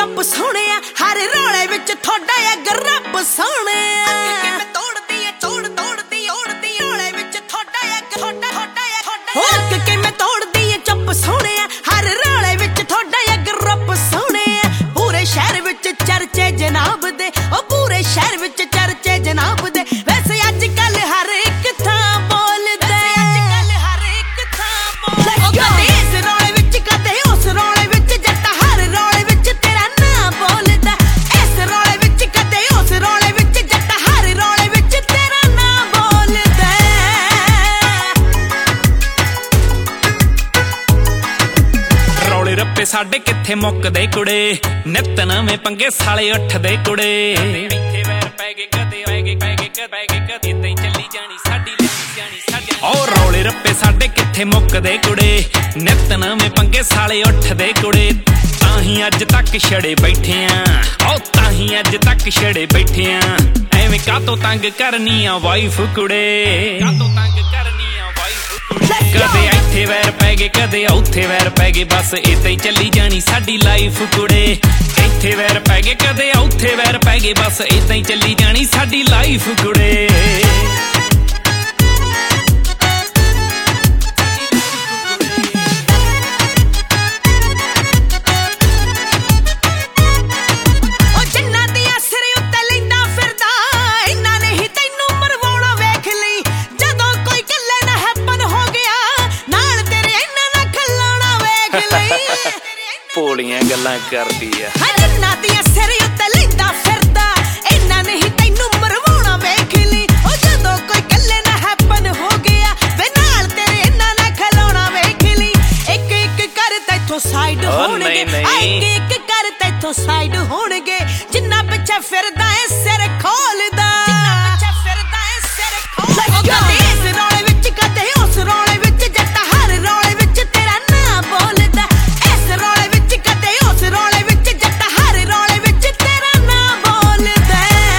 ਚੁੱਪ ਸੋਹਣਿਆ ਹਰ ਰੌਲੇ ਵਿੱਚ ਥੋੜਾ ਅਗ ਰੱਬ ਸੋਹਣਿਆ ਕਿਵੇਂ ਤੋੜਦੀ ਏ ਤੋੜਦੀ ਓੜਦੀ ਰੌਲੇ ਵਿੱਚ ਥੋੜਾ ਅਗ ਥੋੜਾ ਕਿਵੇਂ ਤੋੜਦੀ ਏ ਚੁੱਪ ਸੋਹਣਿਆ ਹਰ ਰੌਲੇ ਵਿੱਚ ਥੋੜਾ ਅਗ ਰੱਬ ਸੋਹਣਿਆ ਪੂਰੇ ਸ਼ਹਿਰ ਵਿੱਚ ਚਰਚੇ ਜਨਾਬ ਦੇ ਉਹ ਪੂਰੇ ਸ਼ਹਿਰ ਵਿੱਚ ਚਰਚੇ ਜਨਾਬ ਦੇ ਵੈਸੇ ਅੱਜ ਕੱਲ ਹਰ ਇੱਕ ਥਾਂ ਬੋਲਦਾ ਹਰ ਇੱਕ ਥਾਂ ਬੋਲਦਾ ਕਦੇ ਇਸ ਰੌਲੇ ਵਿੱਚ ਕਦੇ ਉਸ ਰੌਲੇ ਵਿੱਚ ਜੱਟ ਹਰ ਰੌਲੇ ਵਿੱਚ ਤੇਰਾ ਨਾਂ ਬੋਲਦਾ ਇਸ ਰੌਲੇ ਵਿੱਚ ਕਦੇ ਉਸ ਰੌਲੇ ਵਿੱਚ ਜੱਟ ਹਰ ਰੌਲੇ ਵਿੱਚ ਤੇਰਾ ਨਾਂ ਬੋਲਦਾ ਰੌਲੇ ਰੱਪੇ ਸਾਡੇ ਕਿੱਥੇ ਮੁੱਕਦੇ ਕੁੜੇ ਨਿੱਤ ਨਵੇਂ ਪੰਗੇ ਸਾਲੇ ਉੱਠਦੇ ਕੁੜੇ ਇੱਥੇ ਵੈਰ ਪੈ ਗਏ ਕਦੇ ਕਦੇ ਤੈਂ ਚੱਲੀ ਜਾਣੀ ਸਾਡੀ ਉਹ ਰੌਲੇ ਰੱਪੇ ਸਾਡੇ ਕਿੱਥੇ ਮੁੱਕਦੇ ਕੁੜੇ ਨਿੱਤ ਨਵੇਂ ਪੰਗੇ ਸਾਲੇ ਉੱਠਦੇ ਕੁੜੇ ਤਾਂ ਹੀ ਅੱਜ ਤੱਕ ਛੜੇ ਬੈਠੇ ਆ ਉਹ ਤਾਂ ਹੀ ਅੱਜ ਤੱਕ ਛੜੇ ਬੈਠੇ ਆ ਐਵੇਂ ਕਾਤੋਂ ਤੰਗ ਕਰਨੀ ਆ ਵਾਈਫ ਕੁੜੇ ਕਾਤੋਂ ਤੰਗ ਕਰਨੀ ਆ ਵਾਈਫ ਕੁੜੇ ਕਦੇ ਇੱਥੇ ਵੈਰ ਪੈ ਗਏ ਕਦੇ ਉੱਥੇ ਵੈਰ ਪੈ ਗਏ ਬਸ ਏਦਾਂ ਹੀ ਚੱਲੀ ਜਾਣੀ ਸਾਡੀ ਲਾਈਫ ਕੁੜੇ ਇੱਥੇ ਵੈਰ ਪੈ ਗਏ ਕਦੇ ਉੱਥੇ ਵੈਰ ਪੈ ਗਏ ਬਸ ਏਦਾਂ ਹੀ ਚੱਲੀ ਜਾਣੀ ਸਾਡੀ ਲਾਈਫ ਕੁੜੇ ਭੋਲੀਆਂ ਗੱਲਾਂ ਕਰਦੀ ਆ ਜਿੰਨਾ ਦੀਆਂ ਸਿਰ ਉੱਤੇ ਲੈਂਦਾ ਫਿਰਦਾ ਇਹਨਾਂ ਨਹੀਂ ਤੈਨੂੰ ਮਰਵਾਉਣਾ ਵੇਖ ਲਈ ਉਹ ਜਦੋਂ ਕੋਈ ਗੱਲੇ ਨਾ ਹੈਪਨ ਹੋ ਗਿਆ ਵੇ ਨਾਲ ਤੇਰੇ ਇਹਨਾਂ ਨਾ ਖਲਾਉਣਾ ਵੇਖ ਲਈ ਇੱਕ ਇੱਕ ਕਰ ਤੈਥੋਂ ਸਾਈਡ ਹੋਣਗੇ ਇੱਕ ਇੱਕ ਕਰ ਤੈਥੋਂ ਸਾਈਡ ਹੋਣਗੇ ਜਿੰਨਾ ਪਿੱਛੇ ਫਿਰਦਾ ਏ ਸਿਰ ਖੋਲਦਾ ਜਿੰਨਾ ਪਿੱਛੇ ਫਿਰਦਾ ਏ ਸਿਰ ਖੋਲਦਾ ਕਦੇ ਇਸ ਰੌਲੇ ਵਿੱਚ ਕਦੇ ਉਸ ਰੌਲੇ ਵਿੱਚ ਜੱਟ ਹਰ ਰੌਲੇ ਵਿੱਚ ਤੇਰਾ ਨਾਂ ਬੋਲਦਾ ਇਸ ਰੌਲੇ ਵਿੱਚ ਕਦੇ ਉਸ ਰੌਲੇ ਵਿੱਚ ਜੱਟ ਹਰ ਰੌਲੇ ਵਿੱਚ ਤੇਰਾ ਨਾਂ ਬੋਲਦਾ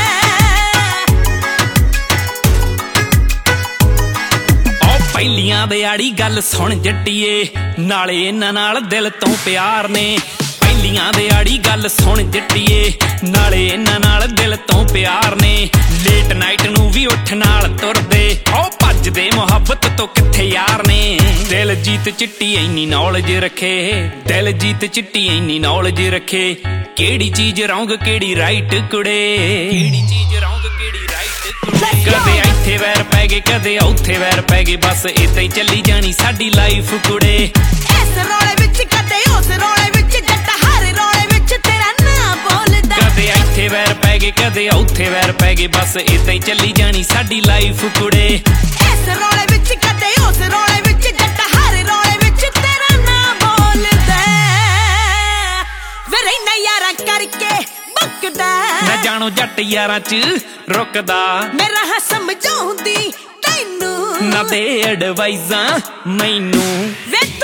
ਉਹ ਪਹਿਲੀਆਂ ਦੇ ਆੜੀ ਗੱਲ ਸੁਣ ਜੱਟੀਏ ਨਾਲੇ ਇਹਨਾਂ ਨਾਲ ਦਿਲ ਤੋਂ ਪਿਆਰ ਨੇ ਪਹਿਲੀਆਂ ਦੇ ਆੜੀ ਗੱਲ ਸੁਣ ਜੱਟੀਏ ਨਾਲੇ ਇਹਨਾਂ ਨਾਲ ਦਿਲ ਤੋਂ ਪਿਆਰ ਨੇ ਲੇਟ ਨਾਈਟ ਨੂੰ ਵੀ ਉੱਠ ਨਾਲ ਤੁਰਦੇ ਉਹ ਭੱਜਦੇ ਮੁਹੱਬਤ ਤੋਂ ਕਿੱਥੇ ਯਾਰ ਨੇ ਦਿਲਜੀਤ ਚਿੱਟੀ ਇੰਨੀ ਨੌਲੇਜ ਰੱਖੇ ਦਿਲਜੀਤ ਚਿੱਟੀ ਇੰਨੀ ਨੌਲੇਜ ਰੱਖੇ ਕਿਹੜੀ ਚੀਜ਼ ਰੌਂਗ ਕਿਹੜੀ ਰਾਈਟ ਕੁੜੇ ਕਿਹੜੀ ਚੀਜ਼ ਰੌਂਗ ਕਿਹੜੀ ਰਾਈਟ ਕੁੜੇ ਕਦੇ ਇੱਥੇ ਵੈਰ ਪੈ ਗਏ ਕਦੇ ਉੱਥੇ ਵੈਰ ਪੈ ਗਏ ਬਸ ਏਦਾਂ ਹੀ ਚੱਲੀ ਜਾਣੀ ਸਾਡੀ ਲਾਈਫ ਕੁੜੇ ਇਸ ਰੌਲੇ ਵਿੱਚ ਕਦੇ ਉਸ ਰੌਲੇ ਵਿੱਚ ਜੱਟ ਹਰ ਰੌਲੇ ਵਿੱਚ ਤੇਰਾ ਨਾਂ ਬੋਲਦਾ ਕਦੇ ਇੱਥੇ ਵੈਰ ਪੈ ਗਏ ਕਦੇ ਉੱਥੇ ਵੈਰ ਪੈ ਗਏ ਬਸ ਏਦਾਂ ਹੀ ਚੱਲੀ ਜਾਣੀ ਸਾਡੀ ਲਾਈਫ ਕੁੜੇ ਇਸ ਰੌਲੇ ਵਿੱਚ ਕਦੇ ਉਸ ਰੌਲੇ ਵਿੱਚ ਜੱਟ ਹਰ ਰੌਲੇ ਵਿੱਚ ਤੇਰਾ ਨਾਂ ਬੋਲਦਾ ਵੇ ਰਹਿਣਾ ਯਾਰਾਂ ਕਰਕੇ ਬਕਦਾ ਮੈਂ ਜਾਣੋ ਜੱਟ ਯਾਰਾਂ ਚ ਰੁਕਦਾ ਮੇਰਾ ਹਾਂ ਸਮਝਾਉਂਦੀ ਤੈਨੂੰ ਨਾ ਦੇ ਐਡਵਾਈਜ਼ਾਂ ਮੈਨੂੰ ਵੇ